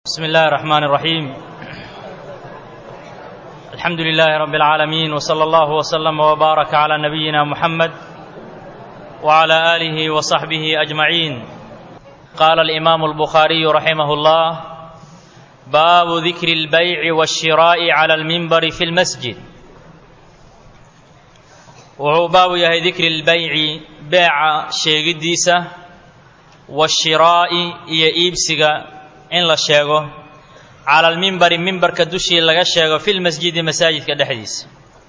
بسم الله الرحمن الرحيم. الحمد لله رب العالمين، وصلى الله وسلم وبارك على نبينا محمد وعلى آله وصحبه أجمعين. قال الإمام البخاري رحمه الله: باب ذكر البيع والشراء على المنبر في المسجد. وهو باب يهي ذكر البيع بيع شيغديسة والشراء يئيبسغا in la sheego cala almimbari mimbarka dushii laga sheego fi lmasjidi masaajidka dhexdiisa.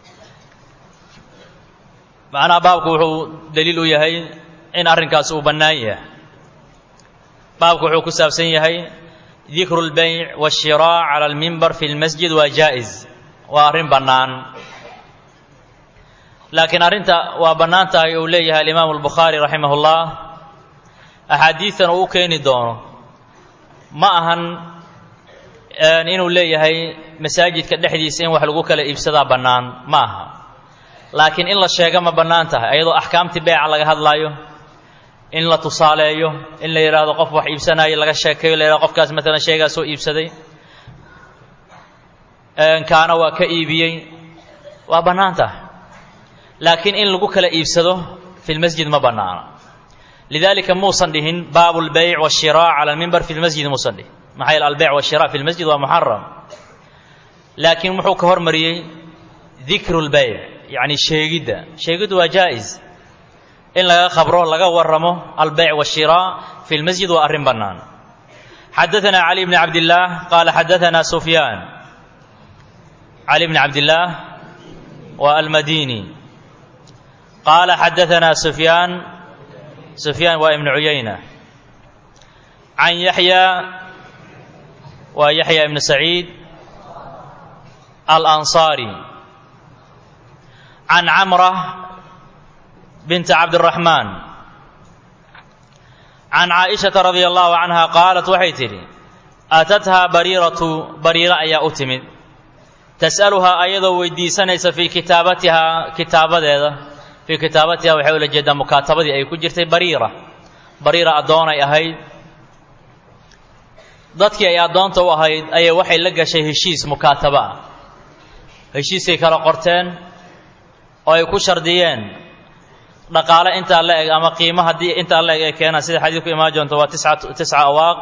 macnaha baabku wuxuu daliil u yahay in arrinkaas uu bannaan yahay. baabku wuxuu ku saabsan yahay dikru lbayc waashiraac cala almimbar fi lmasjid waa jaa'iz, waa arrin bannaan. laakiin arrinta waa bannaan tahay uu leeyahay alimaamu albukhaari raximahullah, axaadiidan uu u keeni doono ma ahan inuu leeyahay masaajidka dhexdiisa in wax lagu kala iibsadaa bannaan, ma aha. laakiin in la sheega ma bannaan tahay ayadoo axkaamtii beeca laga hadlaayo, in la tusaaleeyo, in la yidhaahdo qof wax iibsanaayo laga sheekeeyo, la yidhahdo qofkaas maalan shaygaa soo iibsaday, kaana waa ka iibiyey, waa bannaan tahay. laakiin in lagu kala iibsado fi lmasjid ma bannaana. lidalika muusan dhihin baabu lbayc waashiraac cala almimbar fi lmasjid, muusan dhihin. maxaa yeele albeyc waashiraac fi lmasjid waa muxaram. laakiin wuxuu ka hormariyey dikru lbayc, yacni sheegiddu waa jaa'iz. in laga khabro laga warramo albeyc waashiraac fi lmasjid waa arrin bannaan. xadaثana cali bni cabdillaah qaala xadaثana sufyaan. cali bni cabdillaah waa almadini. qaala xadaثana سفيان وابن عيينة عن يحيى ويحيى بن سعيد الأنصاري عن عمرة بنت عبد الرحمن عن عائشة رضي الله عنها قالت وحيتري أتتها بريرة أي أتمد تسألها أيضا ويديسانيس في كتابتها fii kitaabatiha waxay ula jeedaa mukaatabadii ay ku jirtay bariira addoon ay ahayd. dadkii ay addoonta u ahayd ayay waxay la gashay heshiis mukaataba ah. heshiisay kala qorteen oo ay ku shardiyeen dhaqaale intaa la eg ama qiimo haddii intaa la eg ay keenaan, sida xadiidku imaan doonto waa tisca awaaq,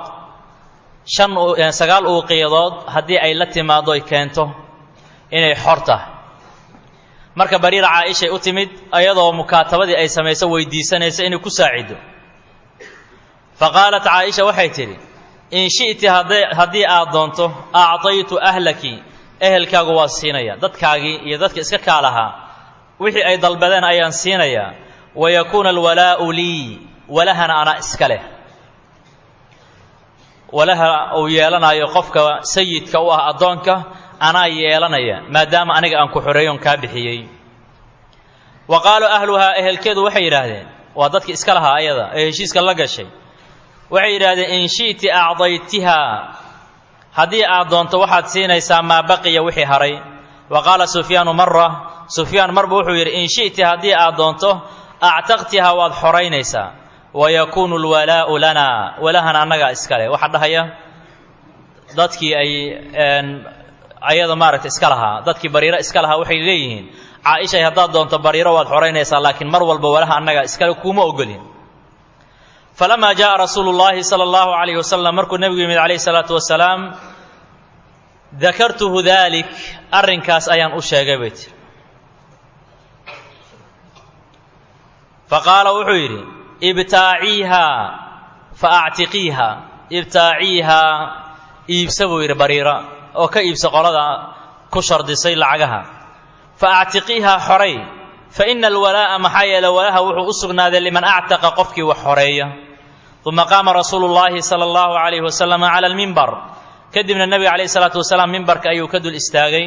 9 uuqiyadood haddii ay la timaado ay keento inay xor tahay. marka bariira caaishay u timid ayadoo mukaatabadii ay samayso weydiisanaysa inay ku saacido. faqaalat caaisha waxay tidhi: in shi'ti haddii aad doonto acطaytu ahlaki, ehelkaagu waa siinaya, dadkaagii iyo dadka iska kaalahaa wixii ay dalbadeen ayaan siinayaa. wayakuuna alwalaa'u lii, walahana anaa iska leh. walaha uu yeelanayo qofka sayidka u ah addoonka anaa yeelanaya, maadaama aniga aan ku xoreeyon kaa bixiyey. wa qaaluu ahluhaa, ehelkeedu waxay yidhaahdeen, waa dadkii iska lahaa ayada ee heshiiska la gashay, waxay yidhaahdeen: in shi'ti acdaytihaa, haddii aad doonto waxaad siinaysaa maa baqiya wixii haray. wa qaala sufyaanu marra, sufyaan marba wuxuu yidhi: in shi'ti haddii aad doonto actaqtihaa, waad xoraynaysaa. wayakuunu alwalaa'u lanaa, walahana annagaa iska leh. waxaa dhahaya dadkii ay ayada maaragtay iska lahaa, dadkii bariiro iska lahaa waxay leeyihiin: caaishay haddaad doonto bariiro waad xoraynaysaa, laakiin mar walba walaha annaga iskale kuuma ogolin. falamaa jaءa rasuulu llaahi sala allahu calayhi wasalam, markuu nebigu yimid calayhi salaatu wasalaam, dakartuhu dalik, arrinkaas ayaan u sheegay bay tiri. faqaala wuxuu yidhi: ibtaaciihaa fa actiqiiha, ibtaaciihaa, iibsa buu yidhi bariira, oo ka iibsa qolada ku shardisay lacagaha. fa actiqiihaa, xoray. fa ina alwalaa'a, maxaa yeele walaha wuxuu u sugnaaday liman actaqa, qofkii wax xoreeya. uma qaama rasuulu llaahi sala allahu calayhi wasalam cala almimbar, kadibna nebiga calayhi salaatu wasalaam mimbarka ayuu ka dul istaagay.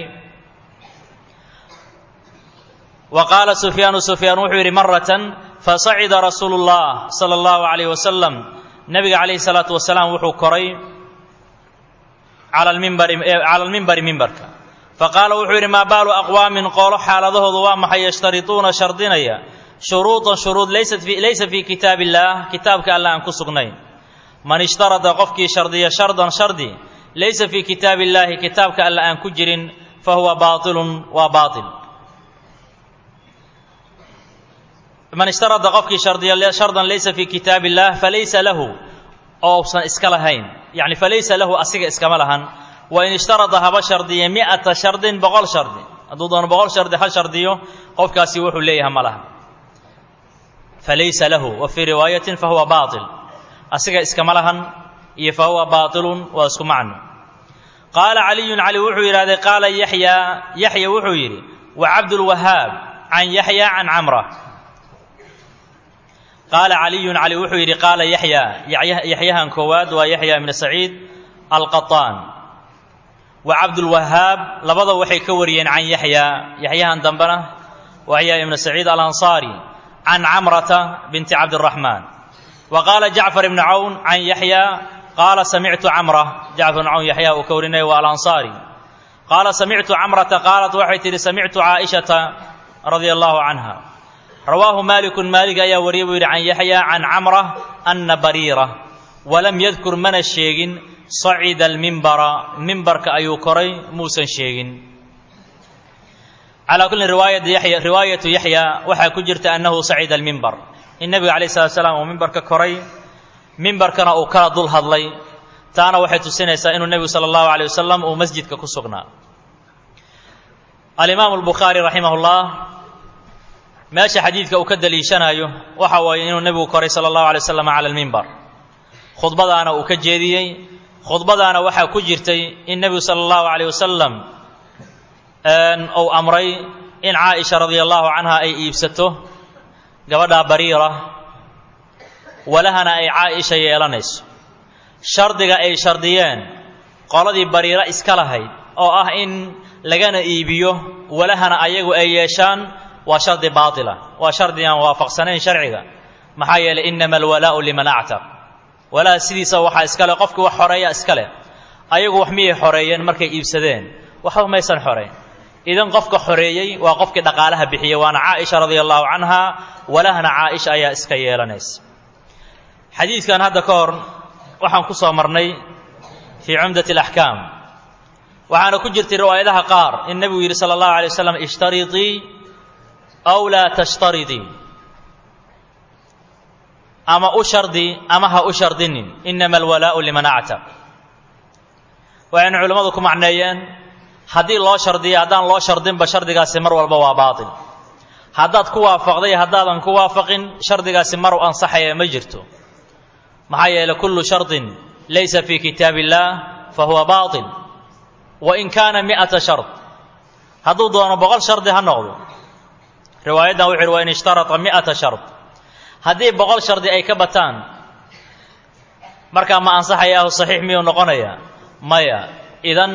wa qaala sufyaan wuxuu yidhi maratan: fasacida rasuulu llah sala allahu calayhi wasalam, nebiga calayhi salaatu wasalaam wuxuu koray cala almimbari mimbarka. faqaala wuxuu yidhi: maa baalu aqwaamin, qoolo xaaladahoodu waa maxay, yashtarituuna shardinaya shuruudan shuruud laysa fii kitaabi illaah, kitaabka alla aan ku sugnayn. man ishtarada qofkii shardiya shardan shardi laysa fii kitaabi illaahi kitaabka alla aan ku jirin fahuwa baatilun waa baatil. man ishtarada qofkii shardiya shardan laysa fii kitaabi illah falaysa lahu oo usan iska lahayn, yacni falaysa lahu asiga iskama lahan. wain ishtarada haba shardiya 100 shardin 100 shardi, hadduu doono 100 shardi ha shardiyo, qofkaasi wuxuu leeyahay ma laha. falaysa lahu wa fii riwaayatin fahuwa baatil, asiga iskama lahan iyo fahuwa baatilun waa isku macno. qaala caliyun cali wuxuu yidhahday qaala yaxya wuxuu yidhi wa cabdulwahaab can yaxya can camra. qaala caliyun cali wuxuu yidhi qaala yaxyahan koowaad waa yaxya ibn saciid alqaطaan, wa cabdulwahaab labada waxay ka wariyeen can yaxyahan dambena waa yaxya ibn saciid alansaari can camrata binti cabdiraxmaan. wa qaala jacfar ibn cawn can yaxya qaala samictu camra, jacfar ibn cawn yaxya uu ka warinaya waa alansaari. qaala samictu camrata qaalat waxay tidhi samictu caaishata radia allahu canha. rawaahu maalikun maalik ayaa wariyay buu yidhi can yaxya can camra ana bariira walam yadkur mana sheegin sacida almimbara, mimbarka ayuu koray muusan sheegin. calaa kulli riwaayatu yaxya waxaa ku jirta annahu sacida almimbar, in nebiga calayh salatu salaam uu mimbarka koray, mimbarkana uu kala dul hadlay. taana waxay tusinaysaa inuu nebigu sala allahu alayh wasalam uu masjidka ku sugnaa. alimaamu albukhaari raximahullah meesha xadiidka uu ka daliishanayo waxa waaye inuu nebigu koray sala allahu alay wasalam cala almimbar, khudbadaana uu ka jeediyey. khudbadaana waxaa ku jirtay in nebigu sala allahu alayh wasalam uu amray in caaisha radia allahu canha ay iibsato gabadhaa bariira, walahana ay caaisha yeelanayso. shardiga ay shardiyeen qoladii bariira iska lahayd oo ah in lagana iibiyo walahana ayagu ay yeeshaan waa shardi baatila, waa shardi aan waafaqsanayn sharciga. maxaa yeelay inama alwalaa'u liman actaq, walaha sidiisa waxaa iska leh qofkii wax xoreeya iska leh. ayagu wax miyay xoreeyeen markay iibsadeen? waxba maysan xoreyn. idan qofka xoreeyey waa qofkii dhaqaalaha bixiyey, waana caaisha radia allahu canha, walahana caaisha ayaa iska yeelanaysa. xadiidkan hadda ka hor waxaan ku soo marnay fii cumdati alaxkaam, waxaana ku jirtay riwaayadaha qaar in nebigu yidhi sala allahu alay wasalam ishtaritii aw laa tashtaritii, ama u shardi ama ha u shardinin, inama alwalaa'u liman actaq. waxayna culimmadu ku macneeyeen haddii loo shardiyo haddaan loo shardinba shardigaasi mar walba waa baatil. haddaad ku waafaqday haddaadan ku waafaqin shardigaasi mar u ansaxaya ma jirto. maxaa yeelay kullu shardin laysa fii kitaabi illaah fahuwa baatil wain kaana 100 shard, hadduu doono 100 shardi ha noqdo. riwaayaddan wuxu yidhi wain ishtarata 100 shard, haddii 100 shardi ay ka bataan markaa ma ansaxayaahu saxiix miyuu noqonayaa? maya. idan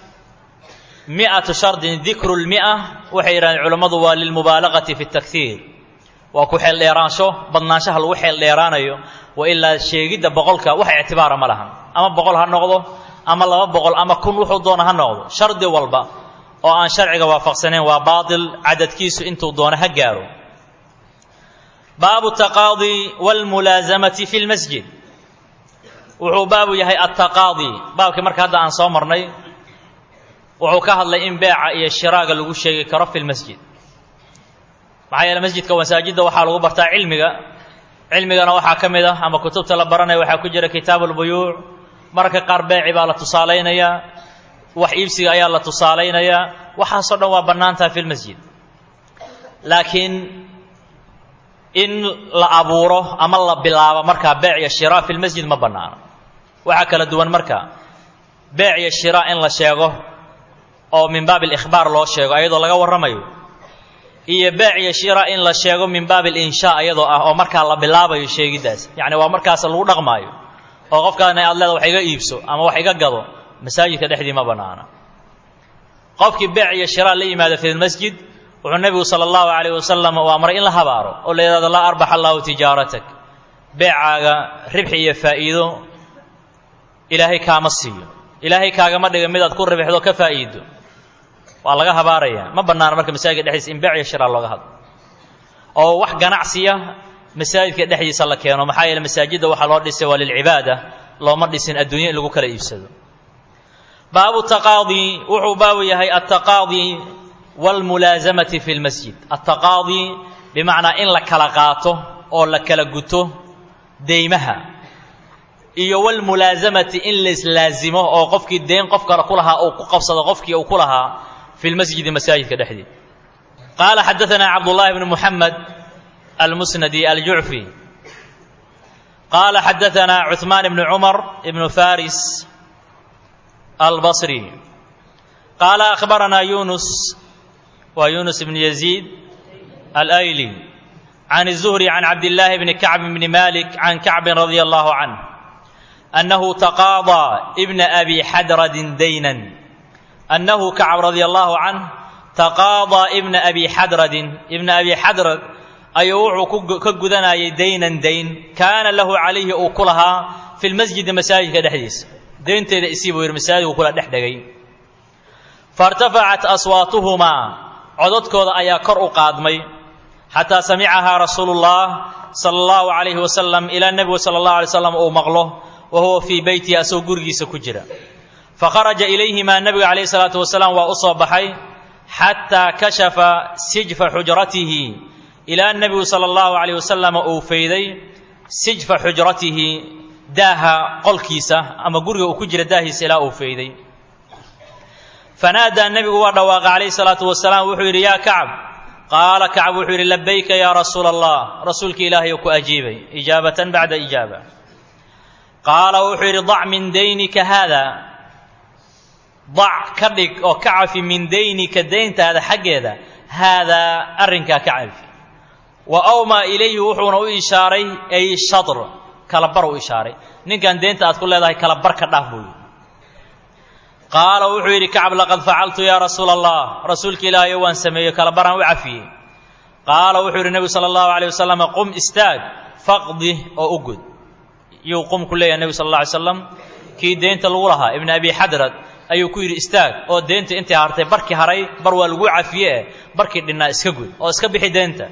100 shardin dikru l100 waxay yidhahdeen culammadu waa lilmubaalagati fi اtakhiir, waa ku xeeldheeraansho, badnaanshaha lagu xeeldheeraanayo. wa ilaa sheegidda 100ka wax ictibaara ma lahan, ama 100 ha noqdo ama 200 ama 1000 wuxuu doona ha noqdo. shardi walba oo aan sharciga waafaqsanayn waa baatil, cadadkiisu intuu doono ha gaaro. baabu taqaadi wاlmulaasamati fi lmasjid, wuxuu baabu yahay attaqaadi. baabkii marka hadda aan soo marnay wuxuu ka hadlay in beeca iyo shiraaga lagu sheegi karo fi lmasjid. maxaa yeele masjidka masaajidda waxaa lagu bartaa cilmigana waxaa ka mid ah ama kutubta la baranaya waxaa ku jira kitaabu lbuyuuc. mararka qaar beeci baa la tusaalaynayaa, wax iibsiga ayaa la tusaalaynayaa. waxaasoo dhan waa bannaan tahay fi lmasjid, laakiin in la abuuro ama la bilaabo markaa beec iyo shiraa fi lmasjid ma bannaano. waxaa kala duwan marka beec iyo shiraa in la sheego oo min baab alikhbaar loo sheego ayadoo laga warramayo, iyo beec iyo shiraa in la sheego min baab alinshaa iyadoo ah oo markaa la bilaabayo sheegiddaas. yacni waa markaas lagu dhaqmaayo oo qofkaana aad leeda wax iga iibso ama wax iga gado, masaajidka dhexdii ma bannaana. qofkii beec iyo shiraa la yimaado fi lmasjid wuxuu nebigu sala allahu calayh wasalam uu amray in la habaaro oo la yidhahdo laa arbax allahu tijaaratak, beecaaga ribxi iyo faa'iido ilaahay kaama siiyo, ilaahay kaagama dhiga midaad ku ribixdo ka faa'iido. waa laga habaarayaa. ma bannaana marka masaajidka dhexdiisa in beec iyo shiraa looga hadlo oo wax ganacsiya masaajidka dhexdiisa la keeno. maxaa yeele masaajidda waxaa loo dhisay waa lilcibaada, looma dhisin adduunyo in lagu kala iibsado. باب التقاضي وحو باب يهي التقاضي والملازمة في المسجد. التقاضي بمعنى إن لك لقاته أو لك لقته ديمها iyo wal mulazamati in laazimo oo qofkii deen qof kale ku lahaa oo ku qabsado qofkii uu ku lahaa fil masjid masaajidka dhexdii. qala hadathana Abdullah ibn Muhammad al-Musnadi al-Ju'fi qala hadathana Uthman ibn Umar ibn Faris al-Basri qala akhbarana Yunus wa Yunus ibn Yazid al-Ayli عن الزهري عن عبد الله بن كعب بن مالك عن كعب رضي الله عنه أنه تقاضى ابن أبي حدرد دينا. أنه كعب رضي الله عنه تقاضى ابن أبي حدرد. ابن أبي حدرد أيوع كجدنا دينا دين كان له عليه أكلها في المسجد مساجد كدحديث دين تيسيبه المساجد وكلها دحدقي. فارتفعت أصواتهما عدد كذا أيا كرء قادمي حتى سمعها رسول الله صلى الله عليه وسلم إلى النبي صلى الله عليه وسلم أو مغله وهو في بيته أسو قرقيس كجرا. فخرج إليهما النبي عليه الصلاة والسلام وأصاب حي حتى كشف سجف حجرته إلى النبي صلى الله عليه وسلم أو فيدي سجف حجرته داها قلكيسة أما قرق كجرا داهي سلا أو فيدي. فنادى النبي ورواق عليه الصلاة والسلام وحير يا كعب. قال كعب وحير لبيك يا رسول الله رسولك إلهي أجيبي إجابة بعد إجابة. قال وحير ضع من دينك هذا ضع كرك أو كعف من دينك دينت هذا حق هذا أرنك كعف وأوما إليه وحون إشاري أي الشطر كالبر إشاري نكان دينت أتقول هذا كالبر كالنهبوي. قال وحير كعب لقد فعلت يا رسول الله رسولك إلهي وان سمي كالبر وعفي. قال وحير النبي صلى الله عليه وسلم قم استاج فقده أو أقد يقوم كلية النبي صلى الله عليه وسلم كي دينت الورها ابن أبي حدرد أيو كير استاج أو دينت أنت هارتي بركي هري بروا الوعى فيه بركي لنا اسكجود أو اسكبحي دينت.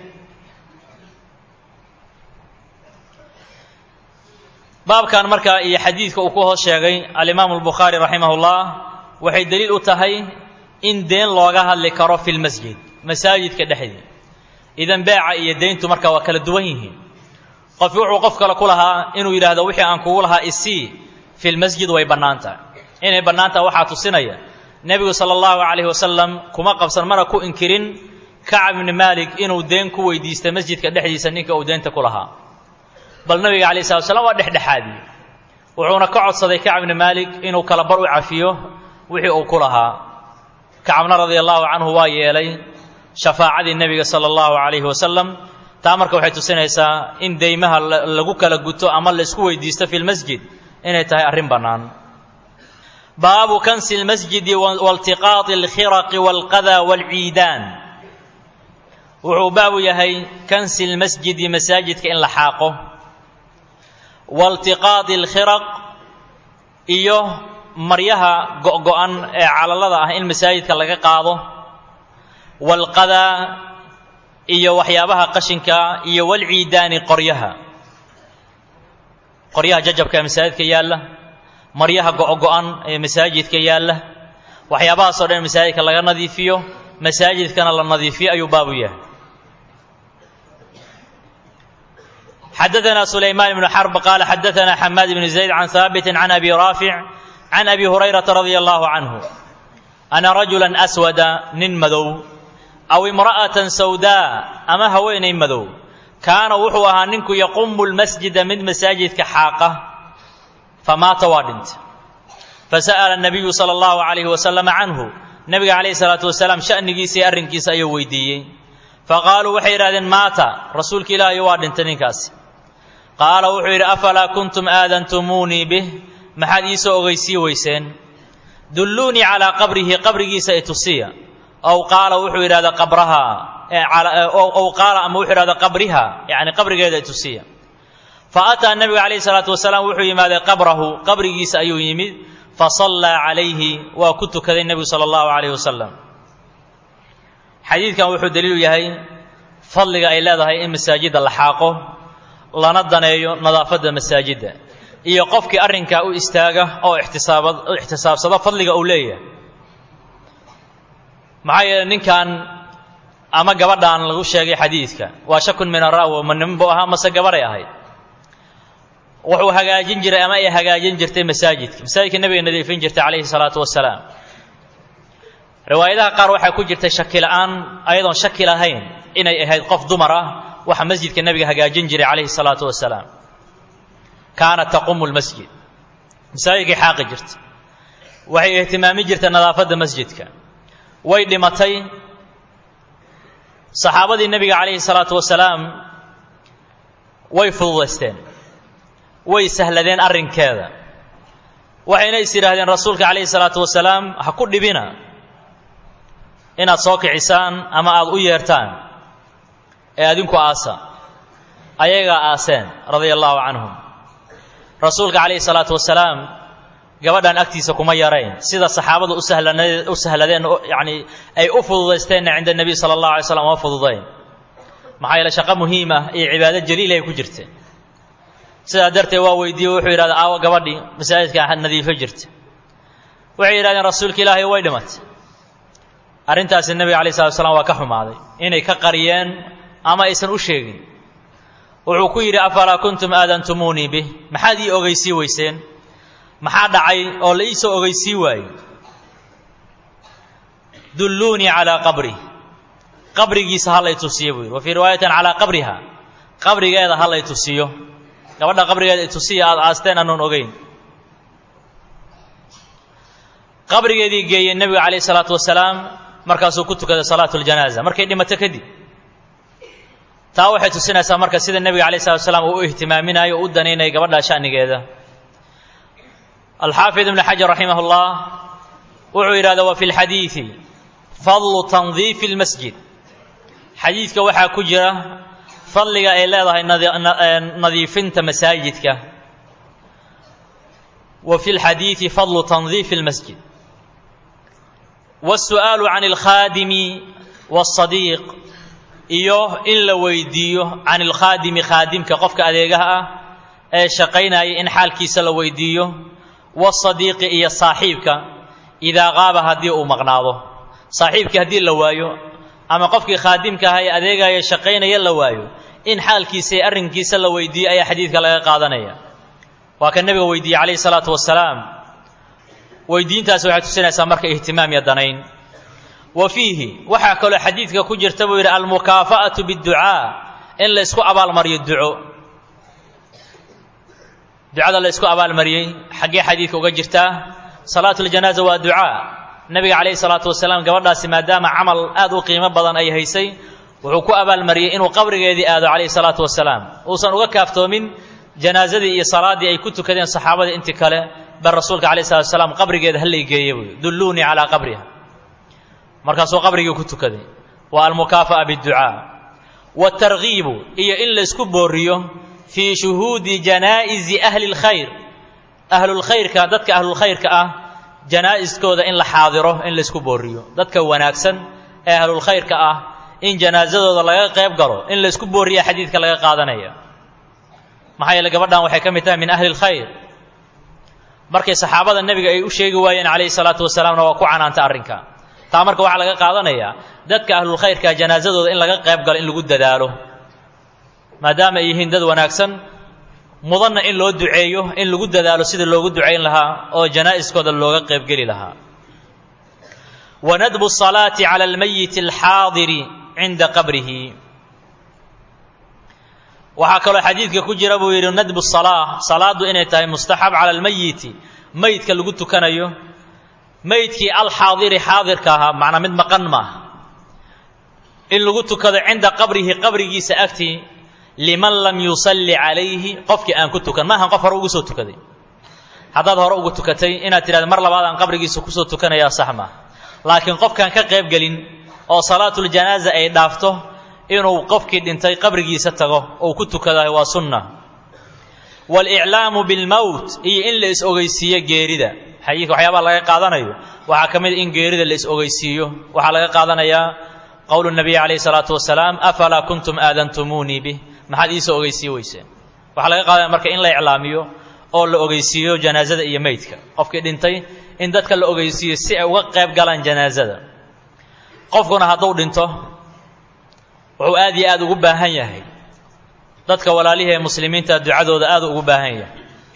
باب كان مركا إيه حديث كوكوه الشيخي الإمام البخاري رحمه الله وحي دليل أتهي إن دين لوغاها اللي كرو في المسجد مساجد كدحدي إذن باع إيه دينتو مركا وكال الدوينه قف يوحو قفك لكلها إنو إلى هذا وحي أنكولها إسي في المسجد ويبنانتا إنه بنانتا وحاتو سنية نبي صلى الله عليه وسلم كما قفصر مركو إنكرين كعب بن مالك إنو دينكو ويديست مسجد كدحدي سنينك أو دينتا كلها بل النبي عليه الصلاة والسلام ودحدحادي وعونا كعب صدي كعب بن مالك إنو كالبر وعفيه وحي أوكلها كعبنا رضي الله عنه وايلي شفاعة النبي صلى الله عليه وسلم تامرك وحي تسنيسا إن ديمها لغوك لغوتو أمال لسكو ويديست في المسجد إنه تهي أرين بنان. باب كنس المسجد والتقاط الخرق والقذى والعيدان. وعباب يهي كنس المسجد مساجد كإن لحاقه والتقاط الخرق إيوه مريها قوان على الله إن مساجد كاللغة قاضه والقذى إيوه وحيابها قشنكا إيوه والعيدان قريها ججب كمساجد كياله مريها قوان مساجد كياله وحيابها صورين مساجد كاللغة نظيفيه مساجد كان الله نظيفيه أيو بابيه. حدثنا سليمان بن حرب قال حدثنا حماد بن زيد عن ثابت عن أبي رافع عن أبي هريرة رضي الله عنه أنا رجلا أسود ننمذو أو امرأة سوداء أما هوين ننمذو كان وحوها ننك يقوم المسجد من مساجد كحاقة فمات وادنت فسأل النبي صلى الله عليه وسلم عنه النبي عليه الصلاة والسلام شأن جيسي أرنكيس أيويدي فقالوا وحيرا مات رسولك لا يوادنت نكاس. قال وحير أفلا كنتم آذنتموني به محاديث أغيسي ويسين دلوني على قبره سيتوصيا أو قال وحير هذا قبرها أو قال أم وحير هذا قبرها يعني قبر جيدة توصيا. فأتى النبي عليه الصلاة والسلام وحير ماذا قبره سيمد فصلى عليه وكنت كذا النبي صلى الله عليه وسلم. حديث كان وحير دليل يهي فضل إلى هذا المساجد اللحاقه لنا دنيو نظافة المساجد iyo qofkii arrinkaa u istaaga oo ixtisaabsada fadliga uu leeyahay. maxaa yeelay ninkan ama gabadhaan lagu sheegay xadiidka waa shakun min araawi ma nin buu ahaa mase gabaray ahayd. wuxuu hagaajin jiray ama ay hagaajin jirtay masaajidka nabiga nadiifin jirtay calayhi salaatu wasalaam. riwaayadaha qaar waxaa ku jirtay shaki la'aan ayadoon shaki lahayn inay ahayd qof dumar ah waxa masjidka nabiga hagaajin jiray calayhi salaatu wasalaam. kaanat taqumu lmasjid, masaajidkay xaaqi jirtay, waxay ihtimaami jirtay nadaafadda masjidka. way dhimatay. saxaabadii nabiga calayhi salaatu wasalaam way fududaysteen, way sahladeen arrinkeeda. waxayna is yidhaahdeen rasuulka calayhi salaatu wasalaam ha ku dhibina inaad soo kicisaan ama aad u yeertaan ee adinku aasa. ayagaa aaseen radia allahu canhum. rasuulka calayhi salaatu wasalaam gabadhan agtiisa kuma yarayn sida saxaabadu u sahladeen yani ay u fududaysteenna cinda nebiy sala allahu alay slam uma fududayn. maxaa yeele shaqo muhiima iyo cibaado jaliil ay ku jirteen. sidaa darteed waa weydiiye wuxuu yidhahda aawo gabadhii masaajidka nadiifo jirta. waxay yidhahdeen rasuulka ilaahay way dhimatay. arrintaasi nebiga alayh salatu wasalaam waa ka xumaaday inay ka qariyeen ama aysan u sheegin. wuxuu ku yidhi afalaa kuntum aadantumuunii bih, maxaad ii ogeysii weyseen? maxaa dhacay oo la ii soo ogeysii waayey? dulluunii calaa qabrih, qabrigiisa hallay tusiyo buu yidhi. wa fii riwaayatin calaa qabriha, qabrigeeda hallay tusiyo. gabadha qabrigeeda tusiya aad aasteen anoon ogeyn. qabrigeedii geeyey nebiga calayhi salaatu wasalaam, markaasuu ku tukaday salaatu ljanaaza markay dhimato kadib. taa waxay tusinaysaa marka sida nebiga calayhi salatu wasalaam uu u ihtimaaminayo o u danaynayo gabadha sha'nigeeda. alxaafid ibnu xajar raximah ullah wuxuu yidhahda wa fi lxadiidi fadlu tandiifi lmasjid. xadiidka waxaa ku jira fadliga ay leedahay nadiifinta masaajidka. wa fi lxadiidi fadlu tandiifi lmasjid wاsu'aalu can اlkhaadimi wاsadiiq, iyo in la weydiiyo can ilkhaadimi khaadimka qofka adeegaha ah ee shaqaynaya in xaalkiisa la weydiiyo. wasadiiqi iyo saaxiibka idaa qaaba haddii uu maqnaado. saaxiibkii haddii la waayo ama qofkii khaadimka aha ee adeegaya shaqaynaya la waayo in xaalkiisa iyo arrinkiisa la weydiiyo ayaa xadiidka laga qaadanaya. waa kan nebiga weydiiyey calayhi salaatu wasalaam. weydiintaasi waxay tusinaysaa marka ihtimaam iyo danayn. wa fiihi waxaa kaloo xadiidka ku jirta buu yidhi almukaafa'atu biاdducaa, in la ysku abaalmariyo duco. ducada la ysku abaalmariyey xaggee xadiidka uga jirtaa? salaatu ljanaaza waa ducaa. nebiga calayhi salaatu wasalaam gabadhaasi maadaama camal aad u qiimo badan ay haysay wuxuu ku abaalmariyey inuu qabrigeedii aado calayhi salaatu wasalaam. uusan uga kaaftoomin janaazadii iyo salaaddii ay ku tukadeen saxaabadii intii kale, bal rasuulka calayhi salatu wasalaam qabrigeeda hallay geeye buu yidhi dulluunii calaa qabriha. markaasuu qabrigii ku tukaday. waa almukaafa'a biاdducaa. waatargiibu, iyo in la ysku booriyo fii shuhuudi janaa'izi ahli اlkhayr. ahlulkhayrka, dadka ahlulkhayrka ah janaa'iskooda in la xaadiro, in la ysku booriyo. dadka wanaagsan ee ahlulkhayrka ah in janaazadooda laga qayb galo, in la ysku booriya xadiidka laga qaadanaya. maxaa yeele gabadhan waxay ka mid tahay min ahli اlkhayr. markay saxaabada nebiga ay u sheegi waayeen calayhi salaatu wasalaamna waa ku canaanta arrinka. taa marka waxaa laga qaadanayaa dadka ahlulkhayrka janaazadooda in laga qayb galo, in lagu dadaalo, maadaama ay yihiin dad wanaagsan mudanna in loo duceeyo, in lagu dadaalo sidii loogu ducayn lahaa oo janaa'iskooda looga qaybgeli lahaa. wa nadbu الصalaati cala almayiti alxaadiri cinda qabrihi. waxaa kaloo xadiidka ku jira buu yidhi nadbu الصalaa, salaadu inay tahay mustaxab cala almayiti, meydka lagu tukanayo. meydkii alxaadiri xaadirka ahaa, macnaa mid maqan maaha, in lagu tukado cinda qabrihi, qabrigiisa agtii, liman lam yusalli calayhi, qofkii aan ku tukan. maahan qof hore ugu soo tukaday. haddaad hore ugu tukatay inaad tidhahda mar labaad aan qabrigiisa kusoo tukanayaa sax maaha. laakiin qofkaan ka qayb gelin oo salaatuljanaaza ay dhaafto inuu qofkii dhintay qabrigiisa tago ou ku tukadayo waa sunna. waaliclaamu bilmowt, iyo in la is-ogeysiiyo geerida. xadiidka waxyaabaha laga qaadanayo waxaa ka mid in geerida la is-ogeysiiyo. waxaa laga qaadanayaa qowlu nabiy calayhi salaatu wasalaam afalaa kuntum aadantumuunii bih, maxaad iisoo ogeysiin weyseen? waxaa laga qaadanaya marka in la iclaamiyo oo la ogeysiiyo janaazada iyo meydka qofkii dhintay in dadka la ogeysiiyo si ay uga qayb galaan janaazada qofkuna hadduu dhinto wuxuu aad iyo aad ugu baahan yahay dadka walaalihii ee muslimiinta ducadooda aad ugu baahan yahay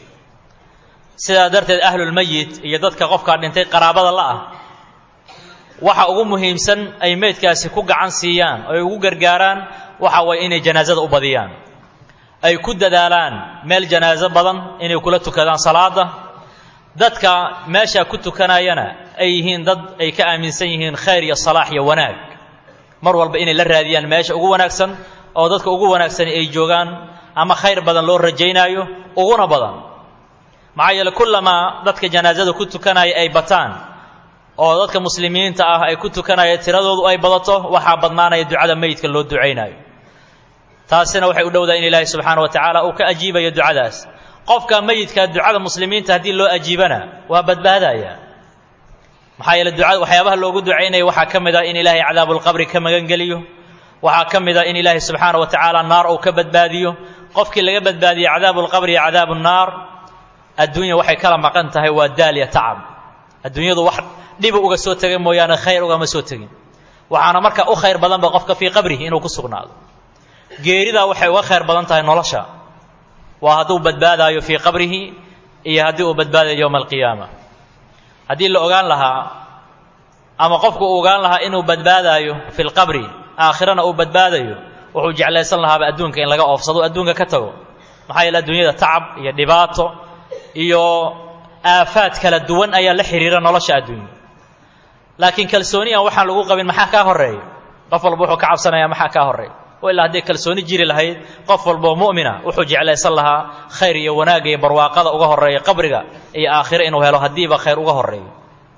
sidaa darteed ahlulmayit iyo dadka qofkaa dhintay qaraabada la'ah waxa ugu muhiimsan ay meydkaasi ku gacan siiyaan oo ay ugu gargaaraan waxa way inay janaazada u badiyaan ay ku dadaalaan meel janaazo badan inay kula tukadaan salaada dadka meesha ku tukanayana ay yihiin dad ay ka aaminsan yihiin khayr iyo salaax iyo wanaag mar walba inay la raadiyaan meesha ugu wanaagsan oo dadka ugu wanaagsan ay joogaan ama khayr badan loo rajaynayo uguna badan maxaa yeelay kullama dadka janaazada ku tukanaya ay bataan oo dadka muslimiinta ah ay ku tukanaya tiradoodu ay badato waxaa badnaanaya ducada meydka loo ducaynayo taasina waxay u dhowdahay in ilaahay subxaanahu wa tacaala uu ka ajiibayo ducadaas qofka meydka ducada muslimiinta haddii loo ajiibana waa badbaadaya maxaa yeelay ducada waxyaabaha loogu ducaynayo waxaa ka mid ah in ilaahay cadaabulqabri ka magan geliyo waxaa ka mid ah in ilaahay subxaanahu wa tacaala naar uu ka badbaadiyo qofkii laga badbaadiyo cadaabulqabri iyo cadaabunaar adduunya waxay kala maqan tahay waa daal iyo tacab adduunyadu wax dhiba uga soo tegay mooyaane khayr ugama soo tegin waxaana marka u khayr badanba qofka fii qabrihi inuu ku sugnaado geeridaa waxay uga khayr badan tahay nolosha waa hadduu badbaadaayo fii qabrihi iyo haddii uu badbaadayo yowma alqiyaama haddii la ogaan lahaa ama qofku uu ogaan lahaa inuu badbaadaayo fi lqabri aakhirana uu badbaadayo wuxuu jeclaysan lahaaba adduunka in laga oofsado adduunka ka tago maxaa yeele adduunyada tacab iyo dhibaato iyo aafaad kala duwan ayaa la xiriira nolosha adduunya laakiin kalsooni aan waxaan lagu qabin maxaa kaa horeeya qof walba wuxuu ka cabsanayaa maxaa kaa horeeya ilaa hadday kalsooni jiri lahayd qof walboo mu'mina wuxuu jeclaysan lahaa khayr iyo wanaagga iyo barwaaqada uga horeeya qabriga iyo aakhiro inuu helo haddiiba khayr uga horeeyo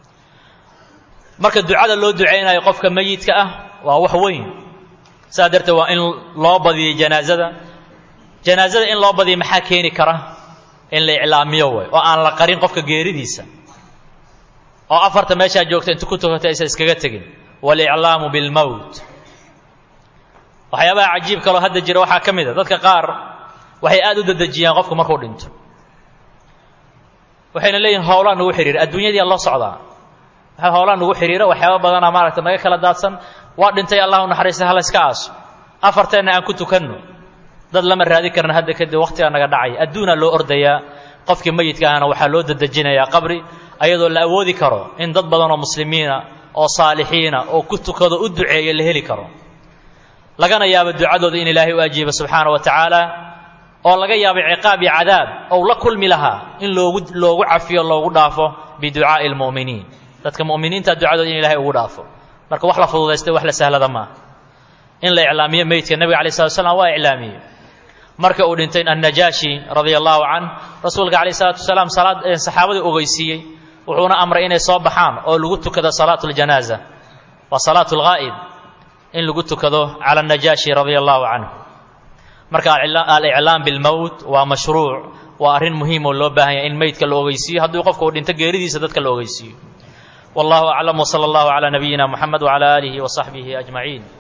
marka ducada loo ducaynayo qofka meyidka ah waa wax weyn saa darteed waa in loo badiyey janaazada in loo badiyo maxaa keeni kara in la iclaamiyo way oo aan la qarin qofka geeridiisa oo afarta meeshaa joogta inta ku tukatay aysan iskaga tegin waliclaamu bilmowt waxyaabaha cajiib kaloo hadda jira waxaa ka mid a dadka qaar waxay aad u dadejiyaan qofku markuu dhinto waxayna leeyihin howlaa nagu xidhiira adduunyadii loo socdaa waxa howlaa nagu xidhiira waxyaaba badanaa maaragta naga kala daadsan waa dhintay allah u naxariista hala iska aaso afarteenna aan ku tukanno dad lama raadi karna hadda kadib waqtigaa naga dhacaya adduunaa loo ordayaa qofkii meyidka ahna waxaa loo dadejinayaa qabri ayadoo la awoodi karo in dad badan oo muslimiina oo saalixiina oo ku tukado u duceeya la heli karo lagana yaabo ducadooda in ilaahay u ajiibo subxaana wa tacaala oo laga yaabo ciqaab iyo cadaab ou la kulmi lahaa in loogu cafiyo loogu dhaafo biducaa'i almu'miniin dadka mu'miniinta ducadooda in ilaahay ugu dhaafo marka wax la fududaystay wax la sahlada maaha in la iclaamiyo meydka nabiga alayh salatu wasalaam waa iclaamiyey marka uu dhintay annajaashi radia allahu canh rasuulka calayh salatu wasalaam saxaabadii ogeysiiyey wuxuuna amray inay soo baxaan oo lagu tukado salaatu ljanaaza waa salaatu lghaa'ib in lagu tukado cala annajaashi radia allahu canhu marka aliclaam bilmowt waa mashruuc waa arrin muhiim oo loo baahan yahay in meydka la ogeysiiyo hadduu qofka uu dhinto geeridiisa dadka la ogeysiiyo wallahu aclam wsala allahu calaa nabiyina muxamed wcala aalihi wasaxbihi ajmaciin